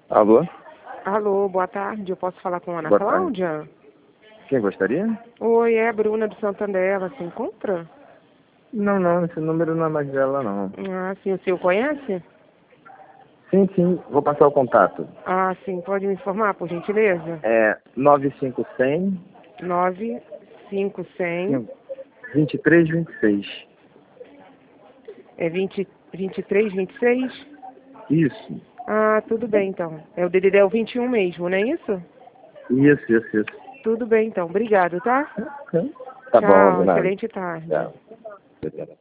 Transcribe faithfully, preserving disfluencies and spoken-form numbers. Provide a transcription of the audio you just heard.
Alô? Alô, boa tarde. Eu posso falar com a Ana Boa Cláudia? Quem gostaria? Oi, é a Bruna do Santander. Ela se encontra? Não, não, esse número não é mais dela, não. Ah, sim. O senhor conhece? Sim, sim, vou passar o contato. Ah, sim. Pode me informar, por gentileza? É nove cinco zero nove cinco zero zero vinte e três vinte e seis. é vinte, vinte e três, vinte e seis? Isso, Ah, tudo bem, então. É o D D D é o vinte e um mesmo, não é isso? isso, isso, isso. Tudo bem, então. Obrigado, tá? Tá bom, Tchau. de nada. Excelente tarde. Tchau.